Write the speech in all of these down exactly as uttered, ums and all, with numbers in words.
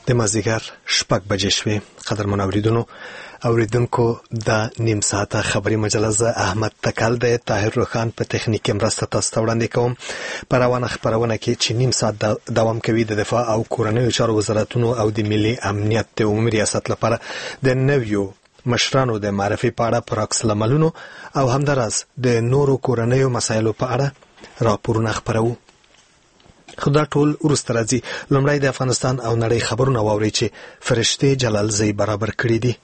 د مازدیګر شپږ بجې شوې. قدرمن اوریدونکو اوریدونکو د نیم ساعته خبري مجله زه احمد تکل د طاهر روخان په تخنیکي مرسته تاسو ته وړاندې کوم. په روانه خبرونه کې چې نیم ساعت دوام کوي د دفاع او کورنیو چارو وزارتونو او د ملي امنیت د عمومي ریاست لپاره د نویو مشرانو د معرفي په اړه پر عکس العملونو او همداراز د نورو کورنیو مسایلو په اړه راپورونه خپروو. خدا ټول ورسته راځي. لومړی د افغانستان او نړۍ خبرونه واوري چې فرشته جلالزی برابر کړی دي.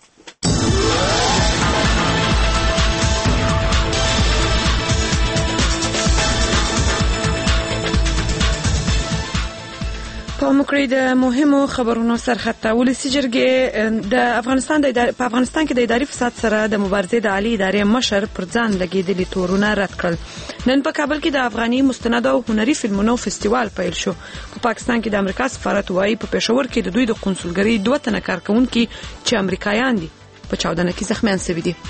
په مکرې د مهمو خبرونو سرخطه ولسی جرګې د افغانستان د په افغانستان کې د اداري فساد سره د مبارزې د عالی ادارې مشر پر ځان لګیدلي تورونه رد کړل. نن په کابل کې د افغاني مستند او هنري فلمونو فستیوال پیل شو. په پاکستان کې د امریکا سفارت وايي په پېښور کې د دوی د قونسلګرۍ دوه تنه کارکونکي چې امریکایان دي په چاودنه کې زخمیان شوي دي.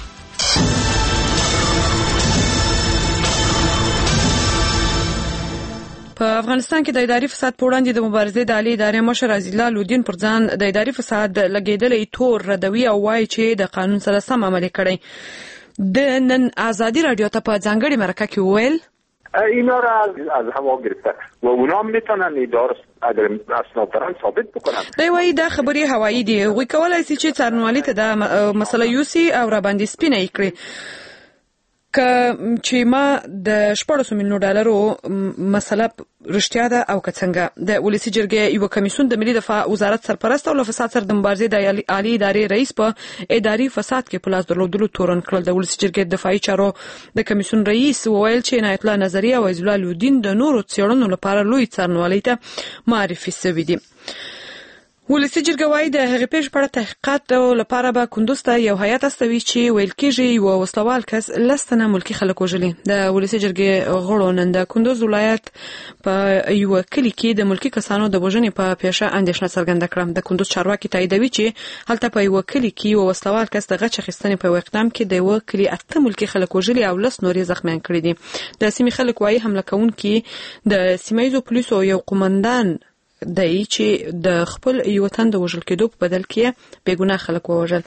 په افغانستان کې د اداري فساد په وړاندې د مبارزې د عالی ادارې مشر عزیز الدین پر ځان د اداري فساد لګیدلې تور ردوي او وايي چې د قانون سره سم عمل کړي. د نن آزادی رادیو ته په ځانګړي مرکه کې ویل اینا را از از هوا گرفته و اونا میتونن اداره اگر اسناد دارن ثابت بکنن. دی وايي دا خبري هوایی دي. وی کولای شي چې څارنوالي ته د مسله یوسي او را باندې سپینه کړي. که چې ما د شپږ میلیونو ډالرو مسله رښتیا ده او که څنګه. د ولسی جرګې یو کمیسیون د ملي دفاع وزارت سرپرست او له فساد سره د مبارزې د عالی ادارې رئیس په اداري فساد کې په لاس درلودلو تورن کړل. د ولسی جرګې دفاعي چارو د کمیسیون رئیس وویل چې عنایت الله نظری او عزیز الدین د نورو څېړنو لپاره لوی څارنوالۍ ته معرفي شوي دي. ولسی جرګه وايي د هغې پیښې په اړه تحقیقات لپاره به کندوز ته یو هیات استوي چې ویل کېږي یو وسلوال کس لستنه ملکی خلک وژلي. د ولسی جرګې غړو نن د کندوز ولایت په یو کلی کې د ملکی کسانو د وژنې په پیښه اندېښنه څرګنده کړه. د کندوز چارواکي تاییدوي چې هلته په یو کلی کې یو وسلوال کس د غچ اخیستنې په اقدام کې د یو کلی اته ملکی خلک وژلي او لس نورې زخمیان کړي دي. د سیمې خلک وايي حمله کوونکي د سیمایي پولیسو یو قومندان دی چې د خپل یو تن د وژل کېدو په بدل کې بیګناه خلک ووژل.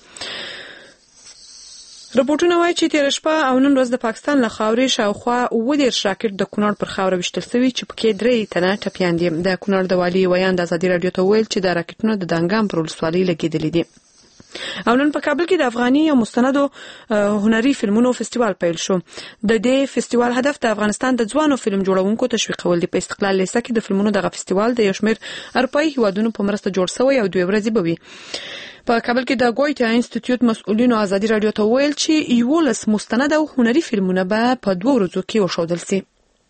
رپورټونه وايي چې تیر شپه او نن ورځ د پاکستان له خاورې شاوخوا اووه دېرش راکټ د کونړ پر خاوره ویشتل شوي چې پکې درې تنه ټپیان دي. د کونړ د والي ویان د ازادي رادیو ته ویل چې د راکټونو د دانګام پر ولسوالۍ لګېدلي دي. او نن په کابل کې د افغاني او مستندو هنري فلمونو فستیوال پیل شو. د دې فستیوال هدف د افغانستان د ځوانو فلم جوړونکو تشویقول دي. په استقلال لیسه کې د فلمونو دغه فستیوال د یو شمېر اروپایي هیوادونو په مرسته جوړ شوی او دوه ورځې به وي. په کابل کې د ګویتا انسټیټیوټ مسؤلینو ازادي رادیو ته ویل چې یولس مستند او هنري فلمونه به په دوه ورځو کې وښودل شي.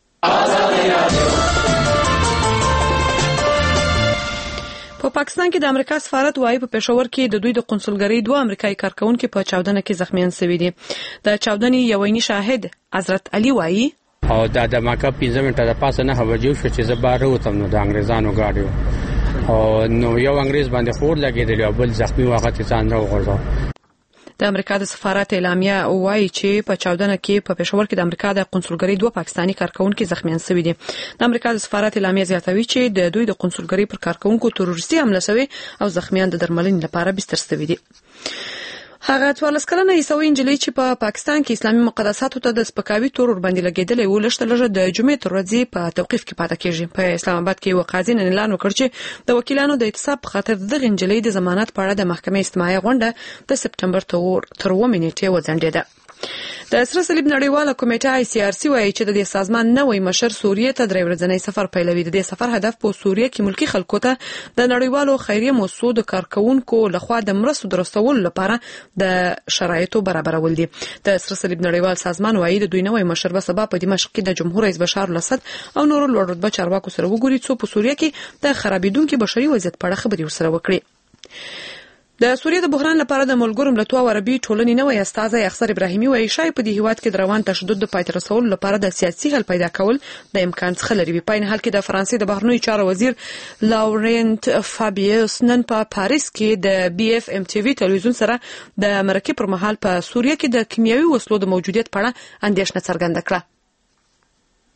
په پاکستان کې د امریکا سفارت وايي په پېښور کې د دوی د قونسلګرۍ دوه امریکایي کارکونکي په چاودنه کې زخمیان شوي دي. د چاودنې یو عیني شاهد حضرت علي وايي او دا د ماکه پنځه منټه د پاسه نه هوجو شو چې زبر وتم نو د انګريزانو گاډیو او نو یو انګريز باندې خور لګیدل او بل زخمی وخت ځان راوغورځاو. د امریکا د سفارت اعلامیه وايي چې په چاودنه کې په پېښور کې د امریکا د قونسلګرۍ دوه پاکستاني کارکونکي زخمیان شوي دي. د امریکا د سفارت اعلامیه زیاتوي چې د دوی د قونسلګرۍ پر کارکونکو تروریستي حمله شوې او زخمیان د درملنې لپاره بستر شوي دي. هغه څوارلس کلنه عیسوي نجلۍ چې په پاکستان کې اسلامي مقدساتو ته د سپکاوي تور ور باندې لګیدلې و لږ لږه د جمعې تر ورځې په توقیف کې پاتې کېږي. په اسلام آباد کې یو قاضي نن اعلان وکړ چې د وکیلانو د اعتصاب په خاطر دغه نجلۍ د ضمانت په اړه د محکمې استماعي غونډه د سپټمبر تر اووه نیټې وځنډېده. د سره صلیب نړیواله کمیټه آی سی آر سی وايي چې د دې سازمان نوې مشر سوریه ته درې ورځنی سفر پیلوي. د دې سفر هدف په سوریه کې ملکی خلکو ته د نړیوالو خیریه موسسو د کارکونکو لخوا د مرستو درستولو لپاره د شرایطو برابرول دي. د سره صلیب نړیوال سازمان وايي د دوی نوې مشر به سبا په دمشق کې د جمهور رئیس بشار الاسد او نورو لوړ رتبه چارواکو سره وګوري څو په سوریه کې د خرابېدونکو بشري وضعیت په اړه خبري ورسره وکړي. د سوریه د بحران لپاره د ملګرو ملتونو او عربي ټولنې نوې استازی اخسر ابراهیمي وايي شاید په دې هیواد کې د روان تشدد د پای ته رسولو لپاره د سیاسي حل پیدا کول د امکان څخه لري. په عین حال کې د فرانسې د بهرنیو چارو وزیر لاورنت فابیوس نن په پاریس کې د بي اف ام ټي وي تلویزیون سره د مرکې پر مهال په سوریه کې د کیمیاوي وسلو د موجودیت په اړه اندېښنه څرګنده کړه.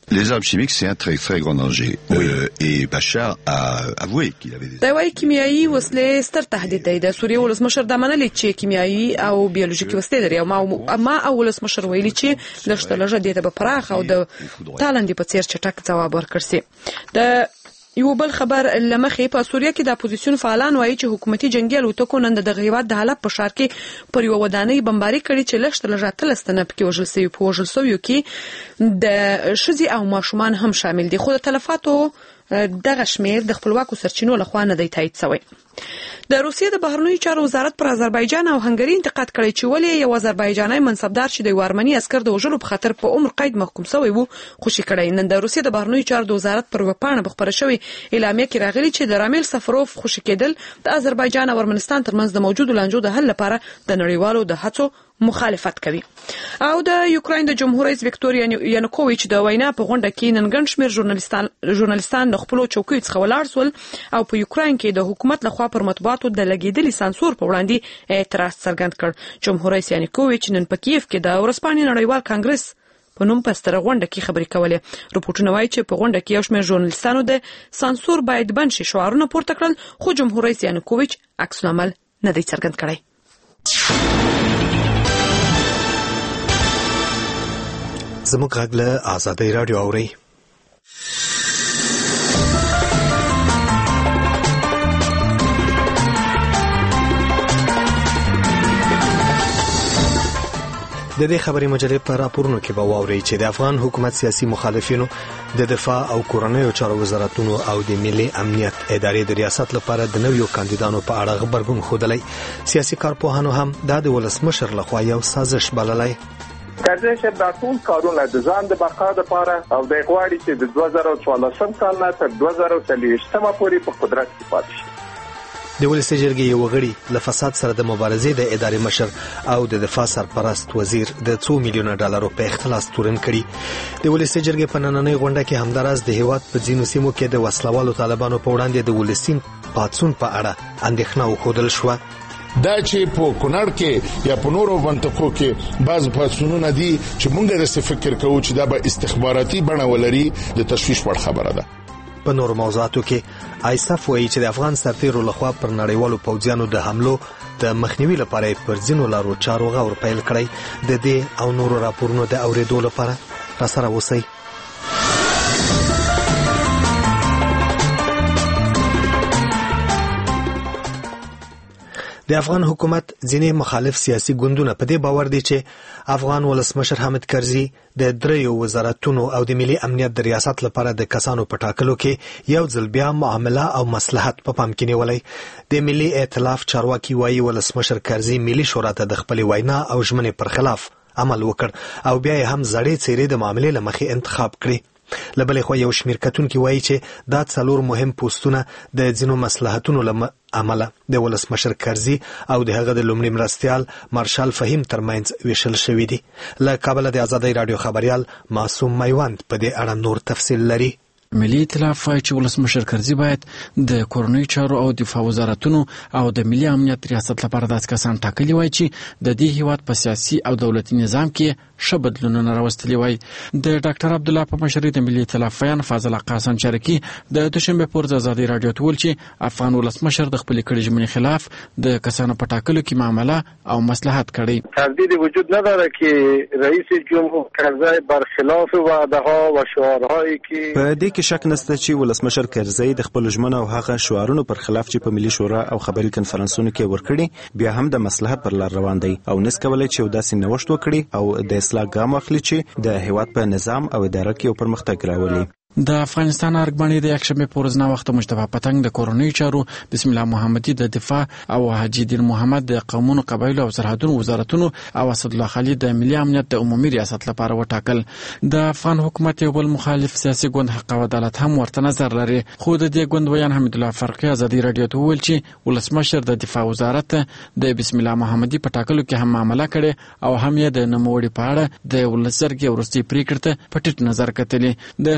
Les armes chimiques, c'est un très très grand danger. Oui. Euh, et Bachar a avoué qu'il avait des... دا وايي کیمیاوي وسلې ستر تهدید دی. د سوریې ولسمشر د منلې چې کیمیاوي او بیولوژیکي وسلې لري او ما ما او ولسمشر ویلي چې لږ لږه د به پراخ او د تالندې په څیر چټک جواب ورکړي. د یو بل خبر لمخې په سوریه کې د اپوزیسیون فعالان وایي چې حکومتي جنگي الوتکو نن د هیواد د حلب په ښار کې پر یو ودانۍ بمباري کړې چې لږ لږه تلستنه پکې وژل شوي په وژل شویو کې د ښځې او ماشومان هم شامل دي، خو د تلفاتو دغه شمیر د خپلواکو سرچینو لخوا نه دی تایید شوی. د روسیې د بهرنیو چارو وزارت پر آذربایجان او هنګري انتقاد کړی چې ولې یو آذربایجاني منصبدار چې د وارمني عسكر د وژلو په خاطر په عمر قید محکوم شوی وو خوشی کړی. نن د روسیې د بهرنیو چارو د وزارت پر وپاڼه بخبره شوی اعلامیه کې راغلی چې د رامل سفروف خوشی کېدل د آذربایجان او ارمنستان ترمنځ د موجودو لانجو د حل لپاره د نړیوالو د هڅو مخالفت کوي. او د یوکراین د جمهور رئیس ویکټوریا یانوکوویچ د وینا په غونډه کې نن ګڼ شمېر ژورنالیستان ژورنالیستان د خپلو چوکیو څخه ولاړ شول او په یوکراین کې د حکومت لخوا پر مطبوعاتو د لګیدلي سانسور په وړاندې اعتراض څرګند کړ. جمهور رئیس یانوکوویچ نن په کیف کې د ورځپاڼې نړیوال کانګرس په نوم په ستره غونډه کې خبرې کولې. رپورټونه وایي چې په غونډه کې یو شمېر ژورنالیستانو د سانسور باید بند شي شعارونه پورته کړل، خو جمهور رئیس یانوکوویچ عکس العمل نه دی څرګند کړی. زموږ غږ له آزادۍ راډیو اورئ. د دې خبري مجلې په راپورونو کې به واورئ چې د افغان حکومت سیاسي مخالفینو د دفاع او کورنیو چارو وزارتونو او د ملي امنیت ادارې د ریاست لپاره د نویو کاندیدانو په اړه غبرګون ښودلی. سیاسي کارپوهانو هم دا د ولسمشر لخوا یو سازش بللی. کله چې د ټول کارونه د ځان د بقا لپاره او د غواړي چې د دوه زره څوارلسم کال نه تر دوه زره څلوېښتم پورې په قدرت کې پاتې شي. د ولسي جرګې یو غړي له فساد سره د مبارزې د ادارې مشر او د دفاع سرپرست وزیر د څو میلیونه ډالرو په اختلاس تورن کړي. د ولسي جرګې په نننۍ غونډه کې همداراز د هیواد په ځینو سیمو کې د وسلوالو طالبانو په وړاندې د ولسي پاڅون په اړه اندېښنه وښودل شوه. دا چې په کونړ کې یا په نورو منطقو کې بعض پاڅونونه دي چې موږ رسې فکر کوو چې دا به استخباراتي بڼه ولري، د تشویش وړ خبره ده. په نورو موضوعاتو کې آیساف وایي چې د افغان سرتیرو لخوا پر نړیوالو پوځیانو د حملو د مخنیوي لپاره پر ځینو لارو چارو غور پیل کړی. د دې او نورو راپورونو د اوریدو لپاره راسره اوسئ. د افغان حکومت ځینې مخالف سیاسي ګوندونه په دې باور دي چې افغان ولسمشر حامد کرزي د دریو وزارتونو او د ملي امنیت د ریاست لپاره د کسانو په ټاکلو کې یو ځل بیا معامله او مصلحت په پام کې نیولی. د ملي ائتلاف چارواکي وایي ولسمشر کرزي ملي شورا ته د خپلې وینا او ژمنې پر خلاف عمل وکړ او بیا یې هم زړې څیرې د معاملې له مخې انتخاب کړي. لبلې خو یو شمیر کتونکي وایي چې دا څلور مهم پوسټونه د ځینو مصلحتونو له عمله د ولسمشر کرزي او د هغه د لومړي مرستیال مارشال فهیم ترمنځ ویشل شوي دي. له کابل د آزادۍ راډیو خبريال معصوم میوند په دې اړه نور تفصیل لري. ملي ائتلاف وايي چې ولسمشر کرزي باید د کورنیو چارو او دفاع وزارتونو او د ملي امنیت ریاست لپاره داسې کسان ټاکلي وای چې د دې هیواد په سیاسي او دولتي نظام کې ښه بدلونونه راوستلي وای. د ډاکټر عبدالله په مشرۍ د ملي ائتلاف ویان فاضل قاسم چرکی د دوشنبه پر ورځ آزادۍ راډیو ته ویل چې افغان ولسمشر د خپل کړي ژمنې خلاف د کسانو په ټاکلو کې معامله او مصلحت کړي. تردید وجود نداره که رئیس جمهور کرزی برخلاف وعده ها و شعارهایی که په دې کې شک نشته چې ولسمشر کرزی د خپل ژمنو او هغه شعارونو پر خلاف چې په ملي شورا او خبري کنفرانسونو کې ورکړي بیا هم د مصلحت پر لار روان دی او نس کولای چې داسې نوښت وکړي او د اصلاح ګام واخلي چې د هیواد په نظام او اداره کې یو پرمختګ راولي. د افغانستان ارګبانی د یکشنبه په ورځ وخت مصطفی پتنګ د کورنیو چارو، بسم الله محمدي د دفاع او حاجی دین محمد د قومونو قبایلو او سرحدونو وزارتونو او اسد الله خالد د ملي امنیت د عمومي ریاست لپاره وټاکل. د افغان حکومت یو بل مخالف سیاسي ګوند حق او عدالت هم ورته نظر لري، خو د دې ګوند ویان حمید الله فرقي آزادۍ راډیو ته ویل چې ولسمشر د دفاع وزارت د بسم الله محمدي په ټاکلو کې هم معامله کړي او هم یې د نوموړي په اړه د ولسمشر کې ورستي پریکړه په ټیټ نظر کتلې. د شاغلي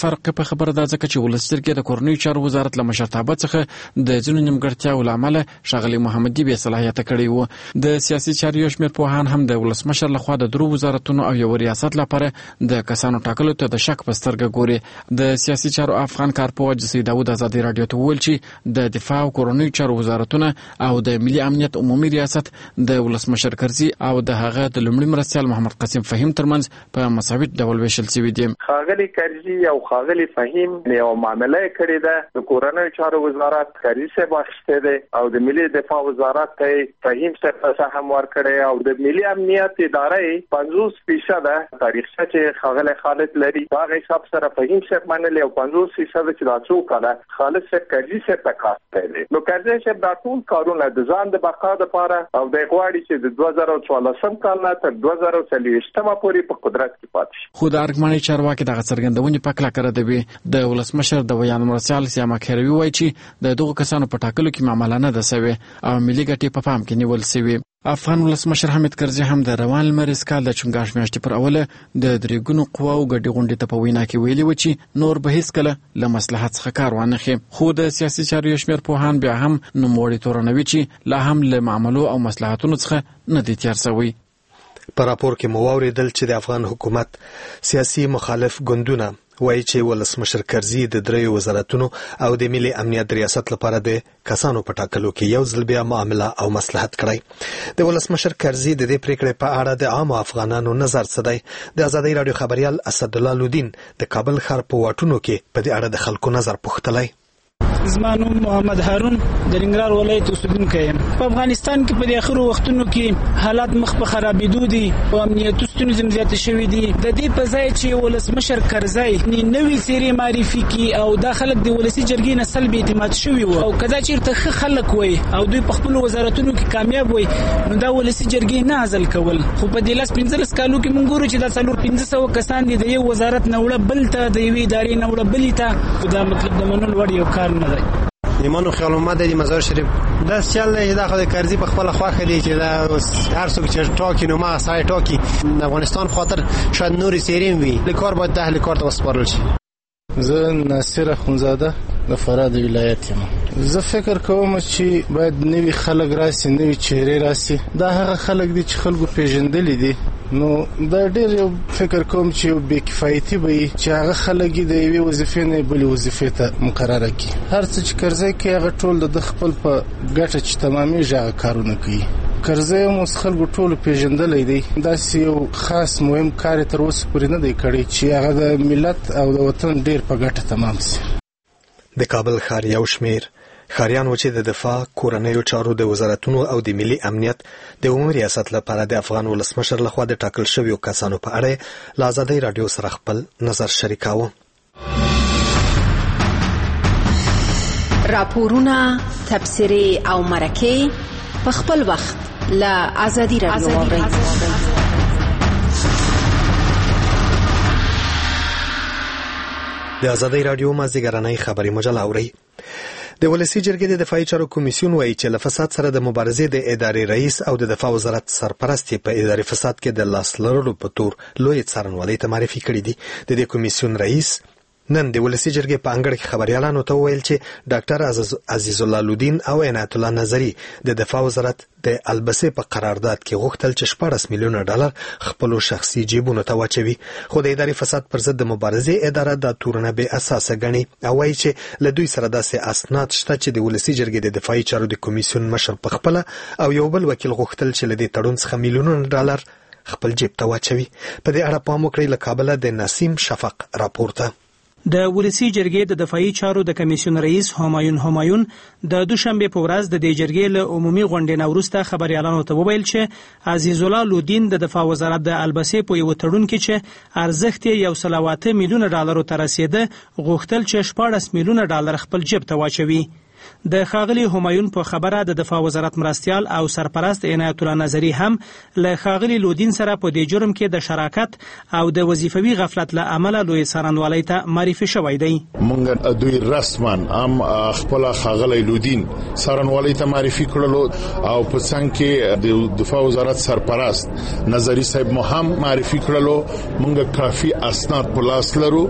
فارقې په خبره ده ځکه چې ولسي جرګې د کورنیو چارو وزارت له مشرتابه څخه د ځینو نیمګړتیاوو له امله ښاغلي محمدي بې صلاحیته کړی و. د سیاسي چارو یو شمېر پوهان هم د ولسمشر لخوا د درو وزارتونو او یو ریاست لپاره د کسانو ټاکلو ته د شک په سترګه ګوري. د سیاسي چارو افغان کارپوه جسي داود ازادي رادیو ته وویل چې د دفاع او کورنیو چارو وزارتونه او د ملي امنیت عمومي ریاست د ولسمشر کرزي او د هغه د لومړي مرستیال محمد قاسم فهیم ترمنځ په مساوي ډول ویشل شوي دي. خاغلی کرزي او خاغلی فهیم یو معامله کړې ده. د کورنیو چارو وزارت کرزي صاحب اخیسته ده او د ملي دفاع وزارت ته فهیم صاحب سهم ورکړي او د ملي امنیت ادارې پنځوس فیصد تاریخچه چې خاغلی خالد لري دا حساب سره فهیم صاحب منل او پنځوس فیصد چې دا څو کړه خالد صاحب کرزي صاحب تکاس کوي. نو کرزي صاحب دا ټول کارونه د ځان د بقا لپاره او د غواړي چې د دوه زره څوارلسم کال نه تر دوه زره څلوېښتم پورې په قدرت کې پاتې شي. خو د ارګمنۍ چارواکي دغه څرګندونې په کلکه ردوي. د ولسمشر د ویان مرستیال سیما خیروي وایي چې د دغو کسانو په ټاکلو کې معامله نه ده سوې او ملي ګټې په پام کې نیول سوي. افغان ولسمشر حامد کرزي هم د روان لمریز کال د چنګاښ میاشتې پر اوله د درې ګونو قواو ګډې غونډې ته په وینا کې ویلي و چې نور به هیڅکله له مصلحت څخه کار وانخلي. خو د سیاسي چارو یو شمېر پوهان بیا هم نوموړي تورنوي چې لا هم له معاملو او مصلحتونو څخه نه دي تېر سوي. په راپور کې مو واوریدل چې د افغان حکومت سیاسي مخالف ګوندونه وایي چې ولسمشر کرزي د دریو وزارتونو او د ملي امنیت ریاست لپاره د کسانو په ټاکلو کې یو ځل بیا معامله او مصلحت کړی. د ولسمشر کرزي د دې پریکړې په اړه د عام افغانانو نظر څه دی؟ د آزادۍ رادیو خبريال اسدالله لودین د کابل ښار په واټونو کې په دې اړه د خلکو نظر پوښتلی. زما نوم محمد هارون د ننګرهار ولایت اوسیدونکی یم. په افغانستان کې په آخرو وختونو کې حالات مخ په خرابېدو دي او امنیتي ستونزې زیاتې شوې دي. د دې په ځای چې ولسمشر کرزي نوې څېرې معرفي کړي او دا خلک د ولسي جرګې نه سلبي اعتماد شوي وو او کدا چېرته ښه خلک وي او دوی په خپلو وزارتونو کې کامیاب وي نو دا ولسي جرګې نه عزل کول. خو په دې لاس پنځلس کالو کې موږ ګورو چې دا څلور پنځه سوه کسان دي د یو وزارت نه وړه بل ته د یوې ادارې نه وړه بلې ته. دا مطلب د منلو وړ یو کار نه دی. ایمانو خیال اومد دی مزار شریف دا چل دی دا خو د کرزي په خپل خواخه دی چې دا هر څوک چې ټاکي نو ما سای ټاکي افغانستان خاطر شاید نوري سیرین وي لیکار باید ده لیکار ته وسپارل شي. زه ناصر اخونزاده د فراه د ولایت یم. زه فکر کوم چې باید نوی خلک راسي نوی چهره راسي. دا هغه خلک دي چې خلکو پیژندل دي نو دا ډېر یو فکر کوم چې یو بې کفایتي به وي چې هغه خلک د یوې وظیفې نه بلې وظیفې ته مقرره کړي. هر څه چې کرزی کوي هغه ټول د خپل په ګټه چې تمامېږي هغه کارونه کوي. کرزی هم اوس خلکو ټولو پیژندلی دی. داسې یو خاص مهم کار یې تر اوسه پورې نه دی کړی چې هغه د ملت او د وطن ډېر په ګټه تمام شي. د کابل ښار یو شمېر ښاریان و چې د دفاع کورنیو چارو د وزارتونو او د ملي امنیت د عمومي ریاست لپاره د افغان ولسمشر لخوا د ټاکل شویو کسانو په اړه له آزادۍ راډیو سره خپل نظر شریکاوه. راپورونه، تبصرې او مرکې په خپل وخت له آزادۍ راډیو واورئ. د آزادۍ راډیو مازدیګرنۍ خبري مجله اورئ. د ولسي جرګې د دفاعي چارو کمیسیون وایي چې له فساد سره د مبارزې د ادارې رئیس او د دفاع وزارت سرپرست په اداري فساد کې د لاس لرلو په تور لوی څارنوالۍ ته معرفي کړي دي. د دې کمیسیون رئیس نن د ولسي جرګې په انګړ کې خبريالانو ته وویل چې ډاکټر عزیز الله لودین او عنایت الله نظری د دفاع وزارت د البسې په قرارداد کې غوښتل چې شپږ میلیونه ډالر خپل شخصي جیبونو ته واچوي. خو د اداري فساد پر ضد د مبارزې اداره د تورنه به اساسه غني او وایي چې له دوی سره داسې اسناد شته چې د ولسي جرګې د دفاعي چارو د کمیسیون مشر په خپل او یو بل وکیل غوښتل چې له دې تړون څخه میلیونه ډالر خپل جیب ته واچوي. په دې اړه پام وکړئ له کابل د نسیم شفق راپورته. د ولسي جرګې د دفاعي چارو د کمیسیون رئیس همایون همایون د دوشنبه په ورځ د دې جرګې له عمومي غونډې نه وروسته خبريالانو ته وویل چې عزیز الله لودین د دفاع وزارت د البسې په یو تړون کې چې ارزښت یې یو سل او اته میلیونه ډالر ته رسیده غوښتل چې شپږ میلیونه ډالر خپل جیب ته واچوي. د ښاغلي همایون په خبره د دفاع وزارت مرستیال او سرپرست عنایت الله نظری هم له ښاغلي لودین سره په دې جرم کې د شراکت او د وظیفوي غفلت له امله لوی څارنوالۍ ته معرفي شوی دی. موږ دوی رسمان هم خپل ښاغلي لودین څارنوالۍ ته معرفي کړلو او په څنګه کې د دفاع وزارت سرپرست نظری صاحب مو هم معرفي کړلو. موږ کافي اسناد په لاس لرو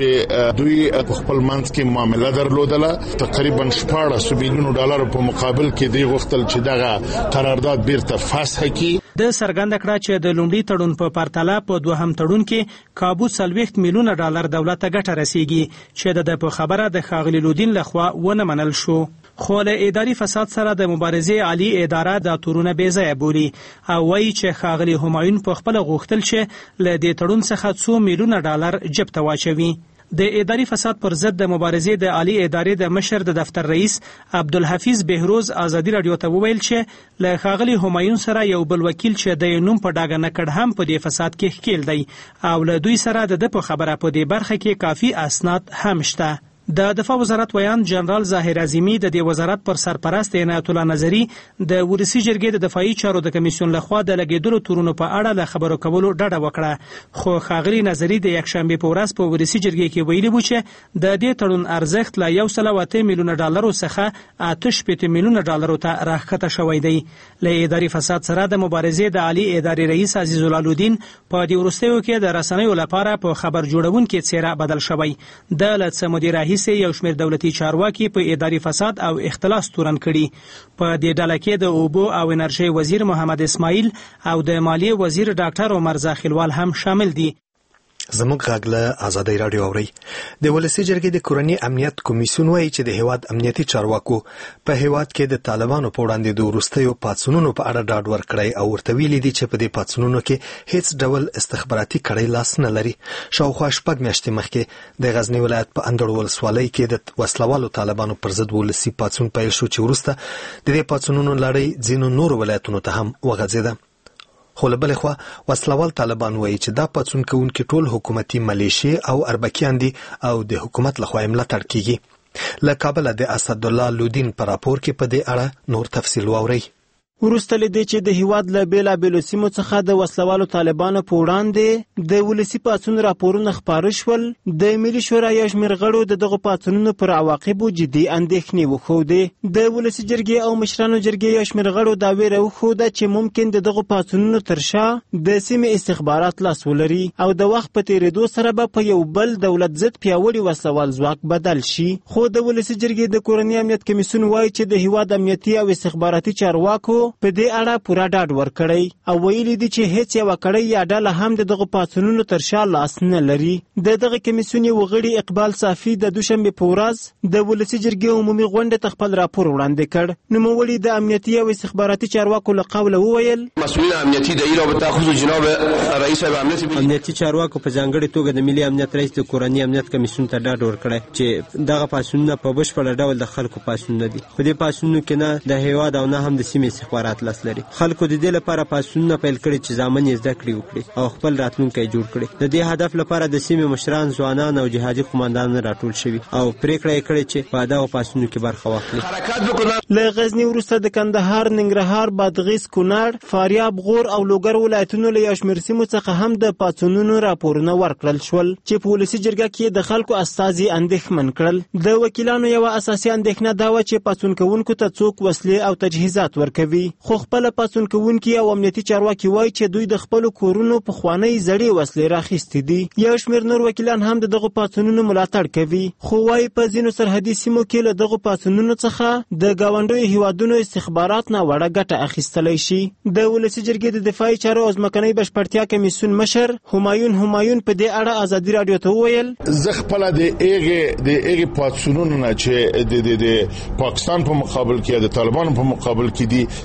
چې دوی په خپل منځ کې معامله درلودله. تقریبا شپاړس میلیون ډالر په مقابل کې دی غوښتل چې دغه قرارداد بیرته فسخ کړي. د سرګند کړه چې د لومړي تړون په پرتله په دوهم تړون کې کابو څلوېښت میلیونه ډالر دولت ته ګټه رسیږي چې د په خبره د ښاغلي لودین لخوا ونه منل شو. خو له اداري فساد سره د مبارزې عالی اداره د تورونه بې ځایه بولي او وایي چې ښاغلي همایون په خپله غوښتل چې له دې تړون څخه څو میلیونه ډالر جیب ته واچوي. د اداري فساد پر ضد د مبارزې د عالی ادارې د مشر د دفتر رئیس عبدالحفیظ بهروز ازادي رادیو ته وویل چې له ښاغلي همایون سره یو بل وکیل چې د نوم په ډاګه نه کړ هم په دې فساد کې ښکیل دی او له دوی سره د په خبره په دې برخه کې کافي اسناد هم شته. د دفاع وزارت ویان جنرال ظاهر عظیمی د دې وزارت پر سرپرست عنایت الله نظری د ولسی جرګې د دفاعي چارو د کمیسیون لخوا د لګیدلو تورونو په اړه له خبرو کولو ډډه وکړه. خو ښاغلي نظری د یکشنبه په ورځ په ولسی جرګې کې ویلي و چې د دې تړون ارزښت له یو سل او اته میلیونه ډالرو څخه اته شپېته میلیونه ډالرو ته راښکته شوی دی. له اداري فساد سره د مبارزې د عالی ادارې رئیس عزیز الله لودین په دې وروستیو کې د رسنیو لپاره په خبر جوړونکو څیره بدل شوی. د لڅ مدیر هیڅ یو شمېر دولتي چارواکي په اداري فساد او اختلاس تورن کړي. په دې ډله کې د اوبو او انرژي وزیر محمد اسماعیل او د مالیې وزیر ډاکټر عمر زاخیلوال هم شامل دي. زموږ غږ له ازادۍ راډیو اوري. د ولسی جرګې د کورنی امنیت کمیسیون وایي چې د هیواد امنیتي چارواکو په هیواد کې د طالبانو په وړاندې د وروستیو پاڅونونو په اړه ډاډ ورکړی او ورته ویلي دي چې په دې پاڅونونو کې هیڅ ډول استخباراتي کړۍ لاس نه لري. شاوخوا شپږ میاشتې مخکې د غزنی ولایت په اندړ ولسوالۍ کې د وسلوالو طالبانو پر ضد ولسی پاڅون پیل شو چې وروسته د دې پاڅونونو لړۍ ځینو نورو ولایتونو ته هم وغځېده. خو له بلې خوا وسلوال طالبان وایي چې دا پاڅون کوونکي ټول حکومتي ملیشې او اربکیان دي او د حکومت لخوا یې ملاتړ کیږي. له کابله د اسدالله لودین په راپور کې په دې اړه نور تفصیل واورئ. وروسته له دې چې د هیواد له بیلابیلو سیمو څخه د وسلوالو طالبانو په وړاندې د ولسي پاڅون راپورونه خپاره شول، د ملي شورا یو شمېر غړو د دغو پاڅونونو پر عواقبو جدي اندېښنې وښودې. د ولسي جرګې او مشرانو جرګې یو شمېر غړو دا ویره وښوده چې ممکن د دغو پاڅونونو تر شا د سیمې استخبارات لاس ولري او د وخت په تېرېدو سره به په یو بل دولت ضد پیاوړي وسلوال ځواک بدل شي. خو د ولسي جرګې د کورني امنیت کمیسیون وایي چې د هیواد امنیتي او استخباراتي چارواکو په دې اړه پوره ډاډ ورکړی او ویلي دي چې هیڅ یوه کړۍ یا ډله هم د دغو پاڅونونو تر شا لاس نه لري. د دغه کمیسیون یو غړي اقبال صافي د دوشنبې په ورځ د ولسي جرګې عمومي غونډې ته خپل راپور وړاندې کړ. نوموړي د امنیتي او استخباراتي چارواکو له قوله وویل مسؤلین امنیتي د ایرو په تاخذ جناب رئیس امنیتي امنیتي چارواکو په ځانګړي توګه د ملي امنیت رئیس د کورنی امنیت کمیسیون ته ډاډ ورکړی چې دغه پاڅونونه په بشپړ ډول د خلکو پاڅونونه دي. په دې پاڅونونو کې نه د هیواد او نه هم د سیمې استخبارات لاس لري. خلکو د دې لپاره پاڅونونه پیل کړي چې ځامن یې زده کړي وکړي او خپل راتلونکی جوړ کړي. د دې هدف لپاره د سیمې مشران، ځوانان او جهادي قوماندان راټول شوي او پریکړه یې کړې چې په دغه پاڅونونو کې برخه واخلي. له غزني وروسته د کندهار، ننګرهار، بادغیس، کونړ، فاریاب، غور او لوګر ولایتونو له یو شمېر سیمو څخه هم د پاڅونونو راپورونه ورکړل شول چې په ولسي جرګه کې د خلکو استازي اندېښمن کړل. د وکیلانو یوه اساسي اندېښنه دا وه چې پاڅون کوونکو ته څوک وسلې او تجهیزات ورکوي. خو خپله پاڅون کوونکي او امنیتي چارواکي وایي چې دوی د خپلو کورونو پخوانۍ زړې وسلې راخیستې دي. یو شمېر نور وکیلان هم د دغو پاڅونونو ملاتړ کوي، خو وایي په ځینو سرحدي سیمو کې له دغو پاڅونونو څخه د ګاونډیو هیوادونو استخبارات ناوړه ګټه اخیستلی شي. د ولسي جرګې د دفاعي چارو او ځمکنۍ بشپړتیا کمیسیون مشر همایون همایون په دې اړه ازادي راډیو ته وویل زه خپله د هغې د هغې پاڅونونو نه چې د پاکستان په مقابل کې د طالبانو په مقابل کې دي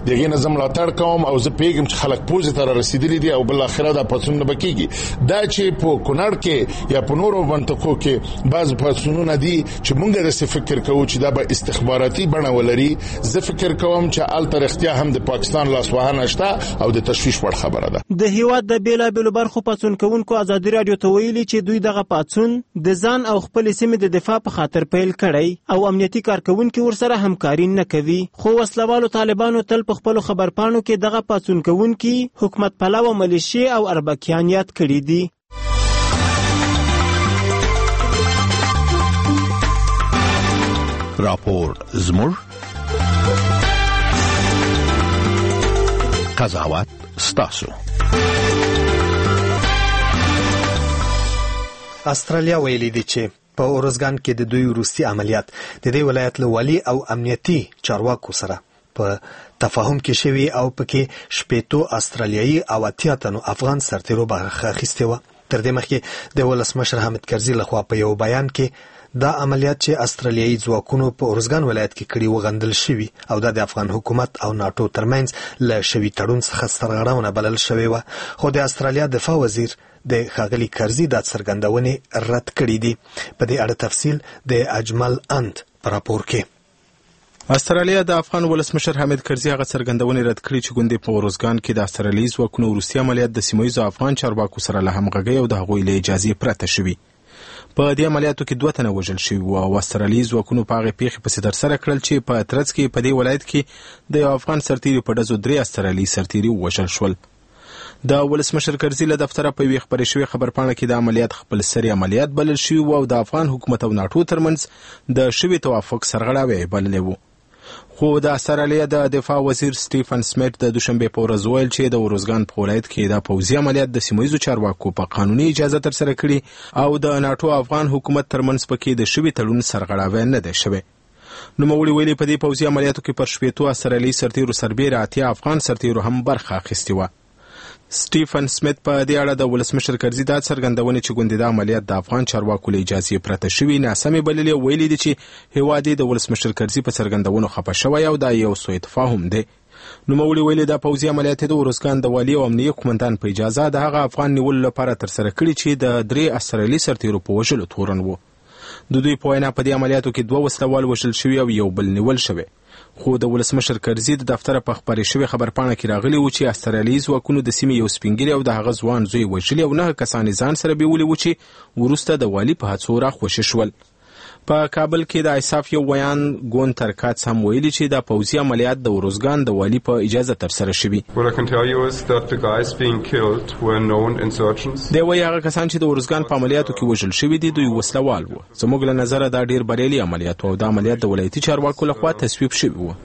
دغه نظم ملاتړ کوم او زه پیغام چې خلک پوزې ته رسیدلي دي او بل اخره دا پاتون نه بکیږي دا چې په کونړ کې یا په نورو منطقو کې بعض پاتونونه دي چې مونږ د فکر کوو چې دا به استخباراتي بڼه ولري زه فکر کوم چې ال ترختیا هم د پاکستان لاسوهانه شته او د تشویش وړ خبره ده د هیواد د بیلابېلو برخو پاتون کوونکو ازادي رادیو ته ویلي چې دوی دغه پاتون د ځان او خپل سیمې د دفاع په خاطر پیل کړی او امنیتي کارکونکو ورسره همکاري نه کوي خو وسلوالو طالبانو تل په خپل خبرپاڼو کې دغه پاتون کوونکو حکومت پلاو ملیشي او اربکیان یاد کړي دي. راپور زموږ قضاوت ستاسو. استرالیا ویلي دی چې په اورزګان کې د دوی وروستي عملیات د دې ولایت له والي او امنیتي چارواکو سره په تفاهم کې شوی او پکې شپېتو استرالیایي او اتیا تنو افغان سرتیرو برخه اخیستې وه. تر دې مخکې د ولسمشر حامد کرزي لخوا په یو بیان کې دا عملیات چې استرالیایي ځواکونو په اورزګان ولایت کې کړي وغندل شوي او د افغان حکومت او ناتو ترمنځ له شوي تړون څخه سرغړونه بلل شوې وه. خو د استرالیا دفاع وزیر د ښاغلي کرزي دا څرګندونې رد کړي دي. په دې اړه تفصیل د اجمل اند په راپور کې. استرالیا د افغان ولسمشر حامد کرزي هغه څرګندونې رد کړې چې ګوندې په اورزګان کې د استرالیایي ځواکونو وروستي عملیات د سیمه ییزو افغان چارواکو سره له همغږۍ او د هغوی له اجازې پرته شوي. په دې عملیاتو کې دوه تنه وژل شوي او استرالیایي ځواکونو په هغې پیښې پسې ترسره کړل چې په ترڅ کې په دې ولایت کې د یو افغان سرتیري په ډزو درې استرالیایي سرتیري ووژل شول. د ولسمشر کرزي له دفتره په یوې خپرې شوې خبرپاڼه کې د عملیات خپل سري عملیات بلل شوي او د افغان حکومت او ناټو ترمنځ د شوي توافق سرغړاوی بللی و. خو د استرالیا د دفاع وزیر سټیفن سمیت د دوشنبه په ورځ ویل چې د اورزګان په ولایت کې د پوځي عملیات د سیمه ییزو چارواکو په قانوني اجازه ترسره کړي او د ناټو افغان حکومت ترمنځ پکې د شوي تړون سرغړاوی نه دی شوی. نوموړي ویلي په دې پوځي عملیاتو کې پر شپېتو استرالیایي سرتیرو سربیره اتیا افغان سرتیرو هم برخه اخیستې وه. سټیفن سمیت په دې اړه د ولسمشر کرزي دا څرګندونې چې ګوندې د عملیات د افغان چارواکو له اجازې پرته شوي ناسمې بللې او ویلي دي چې هیواد یې د ولسمشر کرزي په څرګندونو خفه شوی او دا یو سوء تفاهم دی. نوموړي ویلي دا پوځي عملیات د اورزګان د والي او امنیه قومندان په اجازه د هغه افغان نیولو لپاره ترسره کړي چې د درې استرالیایي سرتیرو په وژلو تورن و. د دوی په وینا په دې عملیاتو کې دوه وسلوال وژل شوي او یو بل نیول شوی. خو د ولسمشر کرزي د دفتره په خپرې شوې خبرپاڼه کې راغلي و چې استرالیایي ځواکونو د سیمې یو سپین ږیری او د هغه ځوان زوی وژلي او نه کسان ځان سره بیولي و چې وروسته د والي په هڅو راخوشي شول. په کابل کې د ایساف یو ویان ګون ترکات هم ویلي چې د پوځي عملیات د اورزګان د والي په اجازه ترسره شوي. دی وایي هغه کسان چې د اورزګان په عملیاتو کې وژل شوي دي دوی وسلوال وو. زموږ له نظره دا ډېر بریالي عملیات و او دا عملیات د ولایتي چارواکو لخوا تصویب شوي وو.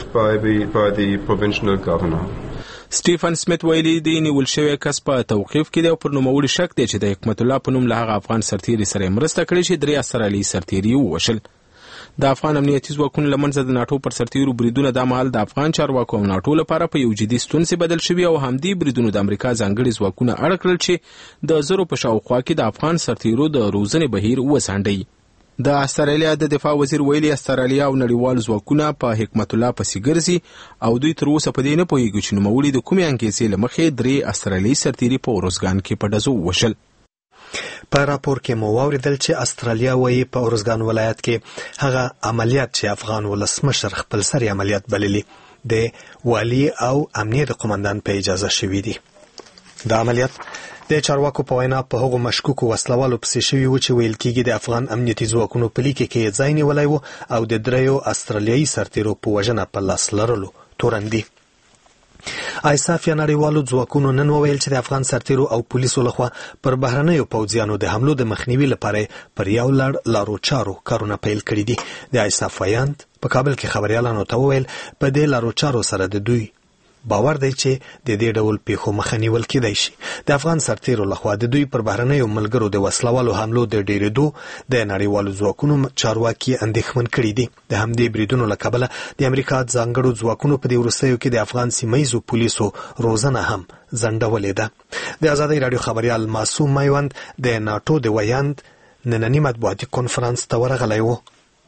سټیفن سمیت ویلي دی نیول شوی کس په توقیف کې دی او پر نوموړي شک دی چې د حکمت الله په نوم له هغه افغان سرتیري سره مرسته کړې چې درې استرالیایي سرتیري ووژل. د افغان امنیتي ځواکونو له منځه د ناټو پر سرتیرو بریدونه دا مهال د افغان چارواکو او ناټو لپاره په یو جدي ستونزې بدل شوي او همدې بریدونو د امریکا ځانګړي ځواکونه اړ کړل چې د زرو په شاوخوا کې د افغان سرتیرو د روزنې بهیر وسانډوي. د استرالیا د دفاع وزیر ویلي استرالیا او نړیوال ځواکونه په حکمت الله پسې ګرځي او دوی تر اوسه په دې نه پوهیږي چې نوموړي د کومې انګېزې له مخې درې استرالیایي سرتیري په اورزګان کې په ډزو ووژل. په راپور کې مو واوریدل چې استرالیا وایي په اورزګان ولایت کې هغه عملیات چې افغان ولسمشر خپل سري عملیات بللي د والي او امنیه د قومندان په اجازه شوي دي. دا عملیات د چارواکو په وینا په هغو مشکوکو وسلوالو پسې شوي و چې ویل کېږي د افغان امنیتي ځواکونو په لیکې کې یې ځای نیولی و او د دریو استرالیایي سرتیرو په وژنه په لاس لرلو تورن دي. ایساف یا نړیوالو ځواکونو نن وویل چې د افغان سرتیرو او پولیسو لخوا پر بهرنیو پوځیانو د حملو د مخنیوي لپاره پر یو لړ لارو چارو کارونه پیل کړي دي. د ایساف ویاند په کابل کې خبریالانو ته وویل په دې لارو چارو سره د دوی باور دی چې د دې ډول پیښو مخه نیول کېدای شي. د افغان سرتیرو لخوا د دوی پر بهرنیو ملګرو د وسلوالو حملو د ډېرېدو د نړیوالو ځواکونو چارواکي اندېښمن کړي دي. د همدې بریدونو له کبله د امریکا ځانګړو ځواکونو په دې وروستیو کې د افغان سیمه ییزو پولیسو روزنه هم ځنډولې ده. د ازادۍ راډیو خبریال معصوم میوند د ناټو د ویاند ننني مطبوعاتي کنفرانس ته ورغلی و.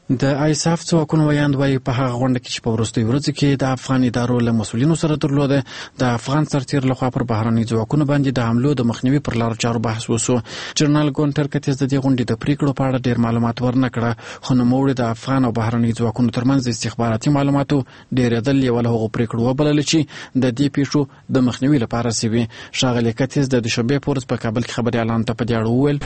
د آیساف ځواکونو ویاند وایي په هغه غونډه کې چې په وروستیو ورځو کې د افغان ادارو له مسؤلینو سره درلوده د افغان سرتیر لخوا پر بهرني ځواکونو باندې د حملو د مخنیوي پر لارو چارو بحث وشو. جنرال ګونټر کتیز د دې غونډې د پریکړو په اړه ډېر معلومات ورنه کړه، خو نوموړي د افغان او بهرني ځواکونو ترمنځ استخباراتي معلوماتو ډېرېدل یوه له هغو پریکړو وبلله چې د دې پیښو د مخنیوي لپاره سوي. ښاغلی کتیز د دوشنبې په ورځ په کابل کې خبریالانو ته په دې اړه وویل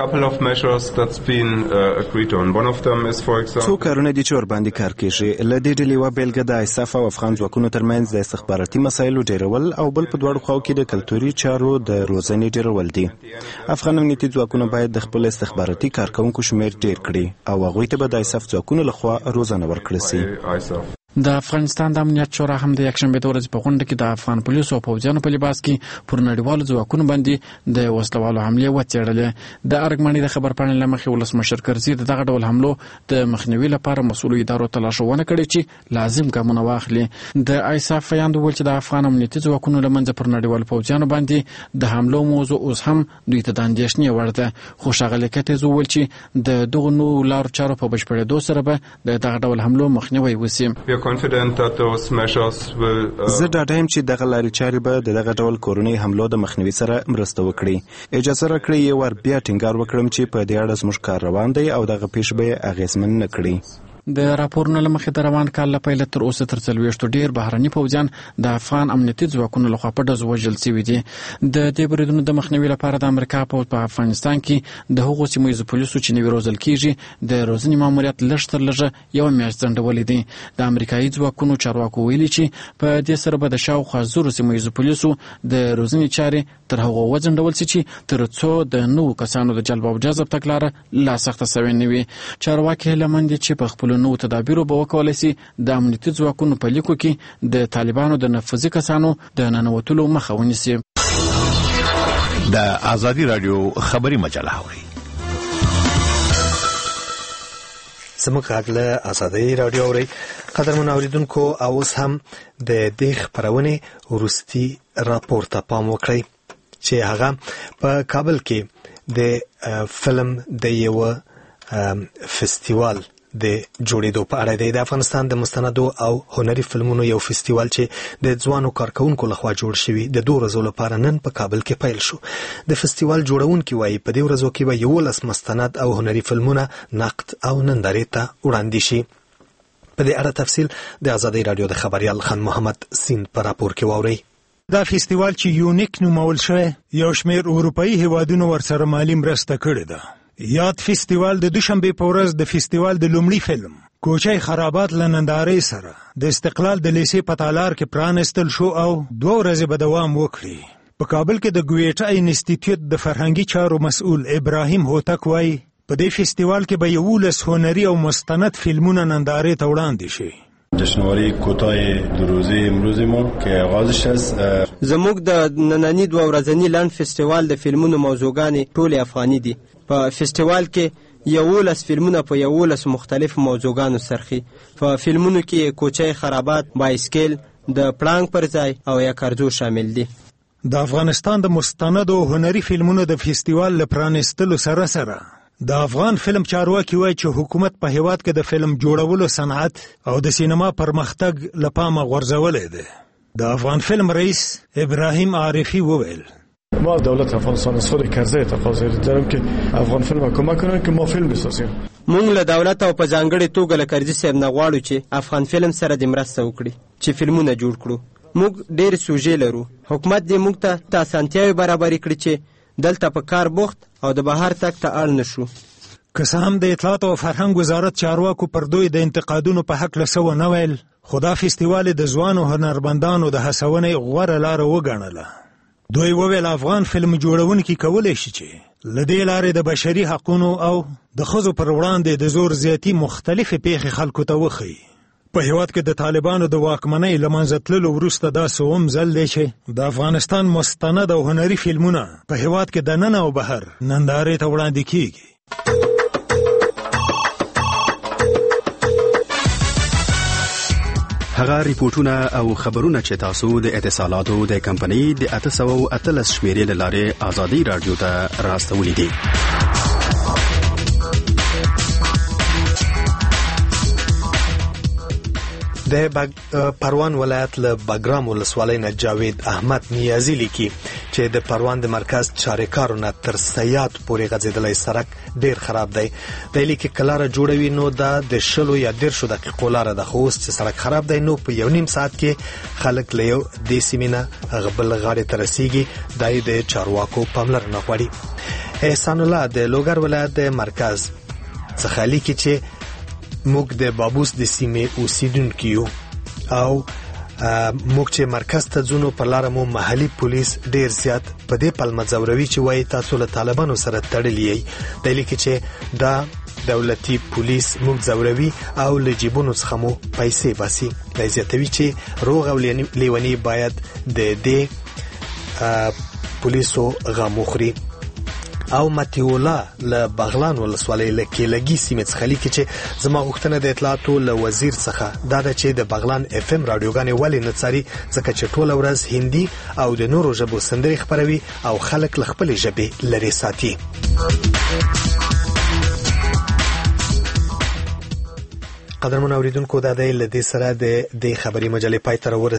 څو کارونه دي چې ورباندې کار کیږي. له دې ډلې یوه بېلګه د آیساف او افغان ځواکونو ترمنځ د استخباراتي مسایلو ډیرول او بل په دواړو خواو کې د کلتوري چارو د روزنې ډیرول دي. افغان امنیتي ځواکونه باید د خپل استخباراتي کارکوونکو شمېر ډیر کړي او هغوی ته به د آیساف ځواکونو لخوا روزنه ورکړل سي. د افغانستان د امنیت شورا هم د یکشنبې د ورځې په غونډه کې د افغان پولیسو او پوځیانو په لباس کې پر نړیوالو ځواکونو باندې د وسلوالو حملې وڅېړلې. د ارګمنۍ د خبرپاڼې له مخې ولسمشر کرزي د دغه ډول حملو د مخنیوي لپاره مسؤلو ادارو ته لارښوونه کړې چې لازم ګامونه واخلي. د آیساف ویاند وویل چې د افغان امنیتي ځواکونو له منځه پر نړیوالو پوځیانو باندې د حملو موضوع اوس هم دوی ته د اندېښنې وړ ده، خو ښاغلی کتیز وویل چې د دغو نوو لارو چارو په بشپړېدو سره به د دغه ډول حملو مخنیوی وشي. زه ډاډه یم چې دغه لارې چارې به د دغه ډول کورنۍ حملو د مخنیوي سره مرسته وکړي. اجازه راکړئ یو وار بیا ټینګار وکړم چې په دې اړه زموږ کار روان دی او دغه پیښه به یې اغېزمن نه کړي. د راپورونو له مخې د روان کال له پیله تر اوسه تر څلوېښتو ډېر بهرني پوځیان د افغان امنیتي ځواکونو لخوا په ډزو وژل سوي دي. د دې بریدونو د مخنیوي لپاره د امریکا پوځ په افغانستان کې د هغو سیمه ییزو پولیسو چې نوي روزل کیږي د روزنې ماموریت لږ تر لږه یوه میاشت ځنډولی دی. د امریکایي ځواکونو چارواکو ویلي چې په دې سره به د شاوخوا زرو سیمه ییزو پولیسو د روزنې چارې تر هغو وځنډول سي چې تر څو د نوو کسانو د جلب او جذب تګلاره لا سخته سوې نه وي. چارواکي هیله مند دي چې په خپلو نوو تدابیرو به وکولی سي د امنیتي ځواکونو په لیکو کې د طالبانو د نفوذي کسانو د ننوتلو مخه ونیسي. د آزادي رادیو خبري مجله اوري. زموږ غږ له آزادي رادیو اوري. قدرمن اوریدونکو اوس هم د دې خپرونې وروستي راپور ته پام وکړئ چې هغه په کابل کې د فلم د یو فستیوال د جوړېدو په اړه دی. د افغانستان د مستندو او هنري فلمونو یو فستیوال چې د ځوانو کارکونکو لخوا جوړ شوی د دوه ورځو لپاره نن په کابل کې پیل شو. د فستیوال جوړونکي وایي په دې ورځو کې به یولس مستند او هنري فلمونه نقد او نندارې ته وړاندې شي. په دې اړه تفصیل د آزادۍ رادیو د خبریال خان محمد سین په راپور کې واورئ. دا فستیوال چې یونیک نومول شوی یو شمېر اروپایي هیوادونو ورسره مالي مرسته کړې ده. یاد فستیوال د دوشنبې په ورځ د فستیوال د لومړي فلم کوچای خرابات له نندارې سره د استقلال د لیسې په تالار کې پرانستل شو او دوه ورځې به دوام وکړي. په کابل کې د ګویټا انسټیټیوټ د فرهنګي چارو مسؤل ابراهیم هوتک وایي په دې فستیوال کې به یولس هنري او مستند فلمونه نندارې ته وړاندې شي. جشنواره کوتاه دو روزه امروز ما که آغازش از زموږ د نننی دوه ورځني لنډ فستیوال د فلمونو موضوعګانې ټولې افغاني دي. په فستیوال کې یولس فلمونه په یولس مختلف موضوعګانو سرخي. په فلمونو کې کوچای خرابات، بایسکل، د پړانګ پر ځای او یکارځو شامل دي. د افغانستان د مستندو هنري فلمونو د فستیوال له پرانستلو سره سره د افغان فلم چارواکي وایي چې حکومت په هیواد کې د فلم جوړولو صنعت او د سینما پرمختګ له پامه غورځولی دی. د افغان فلم رئیس ابراهیم عارفی وویل ما دولت افغانستان از خود کرزی تقاضا داریم که افغان فیلم کمک کنن که ما فیلم بسازیم. مونږ له دولت او په ځانګړي توګه له کرزي صاحب نه غواړو چې افغان فلم سره د مرسته وکړي چې فلمونه جوړ کړو. موږ ډېر سوژې لرو. حکومت دې موږ ته اسانتیاوې برابرې کړي چې دلته په کار بوخت او د بهر تګ ته اړ نشو. که څه هم د اطلاعات او فرهنګ وزارت چارواکو پر دوی د انتقادونو په حق له څه ونه ویل، خو دا فستیوال د ځوانو هنرمندانو د هڅونې غوره لاره وګڼله. دوی وویل افغان فلم جوړونکي کولی شي چې له دې لارې د بشري حقونو او د ښځو پر وړاندې د زور زیاتي مختلفې پیښې خلکو ته وښیي. په هیواد کې د طالبانو د واکمنۍ له منځه تللو وروسته دا سوم ځل دی چې د افغانستان مستند او هنري فلمونه په هیواد کې دننه او بهر نندارې ته وړاندې کیږي. هغه ریپورتونه او خبرونه چې تاسو د اتصالاتو د کمپنۍ د اته سوه اتلس شمیرې له لارې آزادۍ رادیو ته راستولي دي. د پروان ولایت له بګرام ولسوالۍ نه جاوید احمد نیازی لیکي چې د پروان د مرکز چارکارونه تر سیات پورې غځېدلی سړک ډیر خراب دی. د لیکي کلاره جوړوي نو دا د شلو یا دیرشو دقیقو لاره ده، خو اوس چې سړک خراب دی نو په یو نیم ساعت کې خلک له یو دې سیمې نه بل غاړې ته رسیږي. دا یې د چارواکو پاملرنه غواړي. احسان الله د لوګر ولایت د مرکز څخه لیکي چې موږ د بابوس د سیمې اوسیدونکي یو او موږ چې مرکز ته ځو په لاره مو محلي پولیس ډیر زیات په دې پلمه ځوروي چې وایي تاسو له طالبانو سره تړلي یئ. د لیکي چې دا دولتي پولیس موږ ځوروي او له جیبونو څخه مو پیسې باسي. دا زیاتوي چې روغ او لیونی باید د دې پولیسو غم وخوري. او متیولا له بغلان ولسوالۍ له کېلګي سیمې څخه لیکي چې زما غوښتنه د اطلاعاتو له وزیر څخه دا ده چې د بغلان اف ام رادیوګانې ولې نه څاري، ځکه چې ټوله ورځ هندي او د نورو ژبو سندرې خپروي او خلک له خپلې ژبې لرې ساتي. قدرمن اوریدونکو، دا دی له دې سره د دې خبري مجلې پای ته